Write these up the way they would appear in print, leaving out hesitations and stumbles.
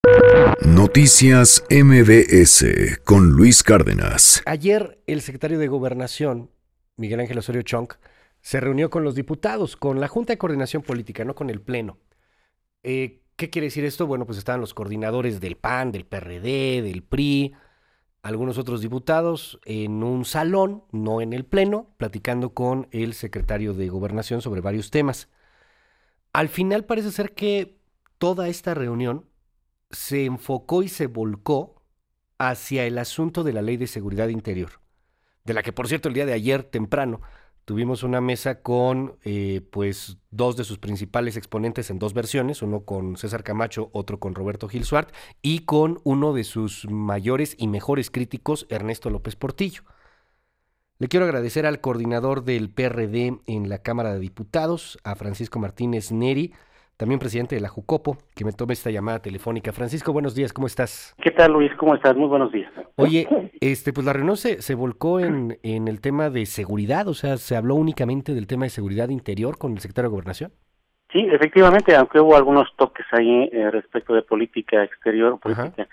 Noticias MBS con Luis Cárdenas. Ayer el secretario de Gobernación, Miguel Ángel Osorio Chong, se reunió con los diputados, con la Junta de Coordinación Política, no con el Pleno. ¿Qué quiere decir esto? Bueno, pues estaban los coordinadores del PAN, del PRD, del PRI, algunos otros diputados en un salón, no en el Pleno, platicando con el secretario de Gobernación sobre varios temas. Al final parece ser que toda esta reunión se enfocó y se volcó hacia el asunto de la Ley de Seguridad Interior, de la que, por cierto, el día de ayer temprano tuvimos una mesa con pues dos de sus principales exponentes en dos versiones, uno con César Camacho, otro con Roberto Gil Suart, y con uno de sus mayores y mejores críticos, Ernesto López Portillo. Le quiero agradecer al coordinador del PRD en la Cámara de Diputados, a Francisco Martínez Neri, también presidente de la Jucopo, que me tome esta llamada telefónica. Francisco, buenos días, ¿cómo estás? ¿Qué tal, Luis? ¿Cómo estás? Muy buenos días. Oye, pues la reunión se volcó en el tema de seguridad, o sea, se habló únicamente del tema de seguridad interior con el secretario de Gobernación. Sí, efectivamente, aunque hubo algunos toques ahí respecto de política exterior, política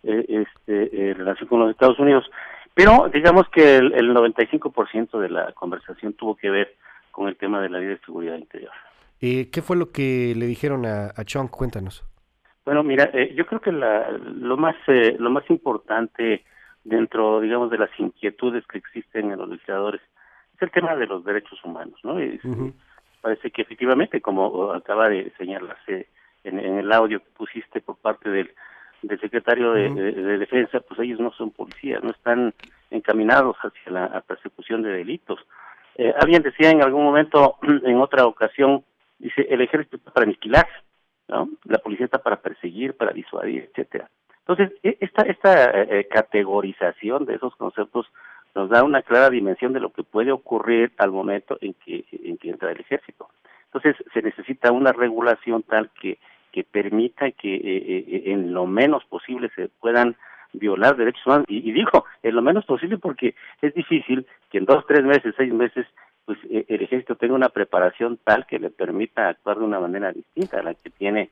en relación con los Estados Unidos, pero digamos que el 95% de la conversación tuvo que ver con el tema de la ley de seguridad interior. ¿Qué fue lo que le dijeron a Chong? Cuéntanos. Bueno, mira, yo creo que lo más importante dentro, digamos, de las inquietudes que existen en los legisladores es el tema de los derechos humanos, ¿no? Parece que efectivamente, como acaba de señalarse en el audio que pusiste por parte del secretario de Defensa, pues ellos no son policías, no están encaminados hacia la persecución de delitos. Alguien decía en algún momento, en otra ocasión, dice, el ejército está para aniquilar, ¿no? La policía está para perseguir, para disuadir, etcétera. Entonces, esta categorización de esos conceptos nos da una clara dimensión de lo que puede ocurrir al momento en que entra el ejército. Entonces, se necesita una regulación tal que permita que en lo menos posible se puedan violar derechos humanos, y digo, en lo menos posible porque es difícil que en 2, 3 meses, 6 meses, pues el ejército tenga una preparación tal que le permita actuar de una manera distinta a la que tiene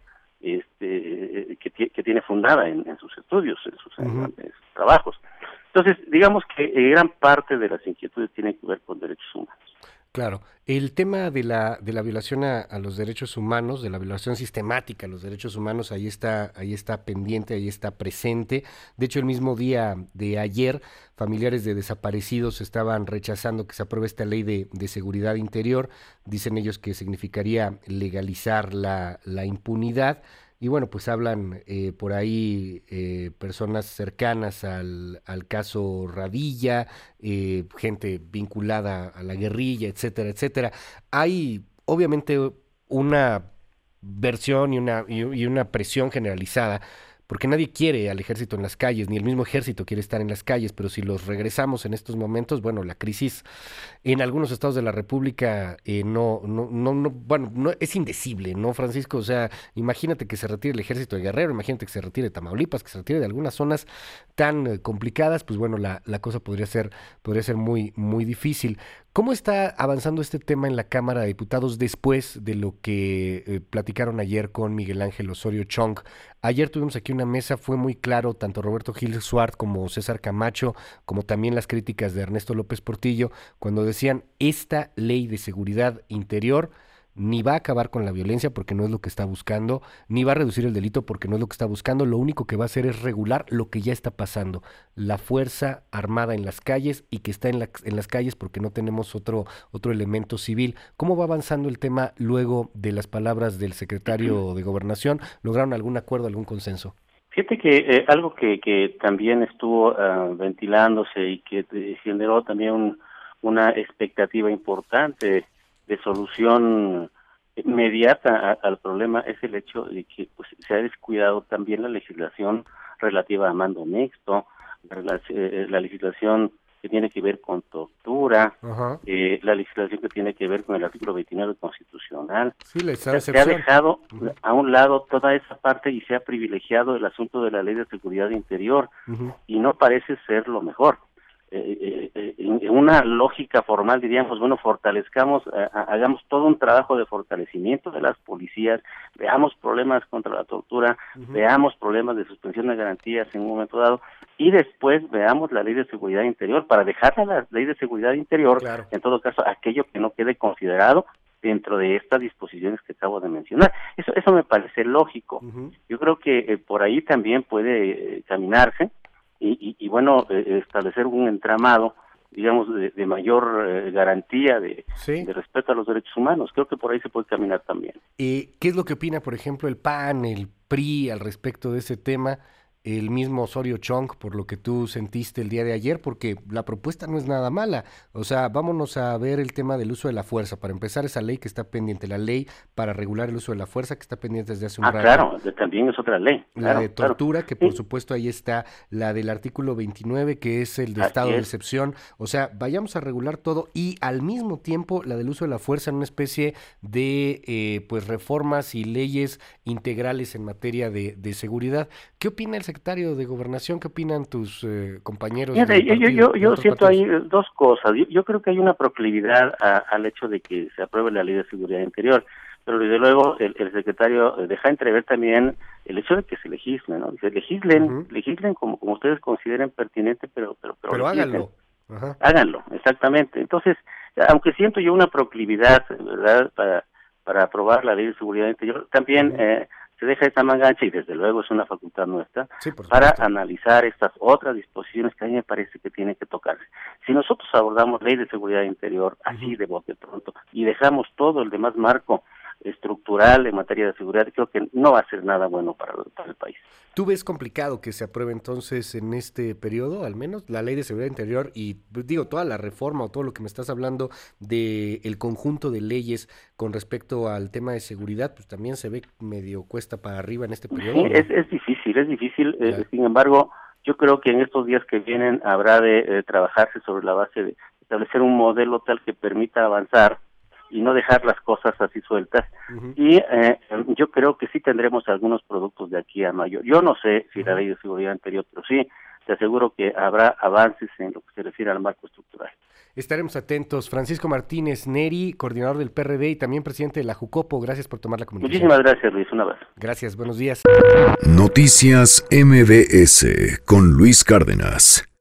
que tiene fundada en sus estudios, en sus trabajos. Entonces, digamos que gran parte de las inquietudes tienen que ver con derechos humanos. Claro, el tema de la violación a los derechos humanos, de la violación sistemática a los derechos humanos, ahí está pendiente, ahí está presente. De hecho, el mismo día de ayer, familiares de desaparecidos estaban rechazando que se apruebe esta ley de seguridad interior. Dicen ellos que significaría legalizar la impunidad. Y bueno, pues hablan por ahí personas cercanas al caso Radilla, gente vinculada a la guerrilla, etcétera, etcétera. Hay obviamente una versión y una presión generalizada, porque nadie quiere al ejército en las calles, ni el mismo ejército quiere estar en las calles, pero si los regresamos en estos momentos, bueno, la crisis en algunos estados de la República bueno, no es indecible, ¿no, Francisco? O sea, imagínate que se retire el ejército de Guerrero, imagínate que se retire de Tamaulipas, que se retire de algunas zonas tan complicadas, pues bueno, la cosa podría ser muy, muy difícil. ¿Cómo está avanzando este tema en la Cámara de Diputados después de lo que platicaron ayer con Miguel Ángel Osorio Chong? Ayer tuvimos aquí una mesa, fue muy claro, tanto Roberto Gil Suart como César Camacho, como también las críticas de Ernesto López Portillo, cuando decían, esta ley de seguridad interior ni va a acabar con la violencia porque no es lo que está buscando, ni va a reducir el delito porque no es lo que está buscando, lo único que va a hacer es regular lo que ya está pasando, la fuerza armada en las calles y que está en las calles porque no tenemos otro elemento civil. ¿Cómo va avanzando el tema luego de las palabras del secretario de Gobernación? ¿Lograron algún acuerdo, algún consenso? Fíjate que algo que también estuvo ventilándose y que generó también una expectativa importante de solución inmediata al problema es el hecho de que pues se ha descuidado también la legislación relativa a mando mixto, la legislación que tiene que ver con tortura, la legislación que tiene que ver con el artículo 29 constitucional. Sí, Se ha dejado a un lado toda esa parte y se ha privilegiado el asunto de la ley de seguridad interior y no parece ser lo mejor. en una lógica formal diríamos, bueno, fortalezcamos, hagamos todo un trabajo de fortalecimiento de las policías, veamos problemas contra la tortura, veamos problemas de suspensión de garantías en un momento dado, y después veamos la ley de seguridad interior, para dejar a la ley de seguridad interior, claro, en todo caso, aquello que no quede considerado dentro de estas disposiciones que acabo de mencionar. Eso me parece lógico. Yo creo que por ahí también puede caminarse, y bueno, establecer un entramado, digamos, de mayor garantía de respeto a los derechos humanos. Creo que por ahí se puede caminar también. ¿Qué es lo que opina, por ejemplo, el PAN, el PRI al respecto de ese tema? El mismo Osorio Chong, por lo que tú sentiste el día de ayer, porque la propuesta no es nada mala. O sea, vámonos a ver el tema del uso de la fuerza. Para empezar, esa ley que está pendiente, la ley para regular el uso de la fuerza que está pendiente desde hace un rato. Claro, también es otra ley. La de tortura, que por supuesto ahí está, la del artículo 29, que es el de estado de excepción. O sea, vayamos a regular todo, y al mismo tiempo la del uso de la fuerza en una especie de pues reformas y leyes integrales en materia de seguridad. ¿Qué opina el secretario de Gobernación? ¿Qué opinan tus compañeros? Yo siento ahí dos cosas. Yo creo que hay una proclividad al hecho de que se apruebe la Ley de Seguridad Interior, pero desde luego el secretario deja entrever también el hecho de que se legisle, ¿no? Se legislen como ustedes consideren pertinente, pero háganlo. Háganlo, exactamente. Entonces, aunque siento yo una proclividad, ¿verdad?, para aprobar la Ley de Seguridad Interior, también se deja esta mangancha, y desde luego es una facultad nuestra, para analizar estas otras disposiciones que a mí me parece que tienen que tocarse. Si nosotros abordamos Ley de Seguridad Interior así de bote pronto y dejamos todo el demás marco estructural en materia de seguridad, creo que no va a ser nada bueno para el país. ¿Tú ves complicado que se apruebe entonces en este periodo, al menos, la Ley de Seguridad Interior y, digo, toda la reforma o todo lo que me estás hablando de el conjunto de leyes con respecto al tema de seguridad, pues también se ve medio cuesta para arriba en este periodo? Sí, ¿no? Es difícil, claro. Sin embargo, yo creo que en estos días que vienen habrá de trabajarse sobre la base de establecer un modelo tal que permita avanzar y no dejar las cosas así sueltas. Y yo creo que sí tendremos algunos productos de aquí a mayo. Yo no sé si la Ley de Seguridad Interior, pero sí te aseguro que habrá avances en lo que se refiere al marco estructural. Estaremos atentos. Francisco Martínez Neri, coordinador del PRD y también presidente de la Jucopo, gracias por tomar la comunicación. Muchísimas gracias, Luis. Un abrazo. Gracias, buenos días. Noticias MBS con Luis Cárdenas.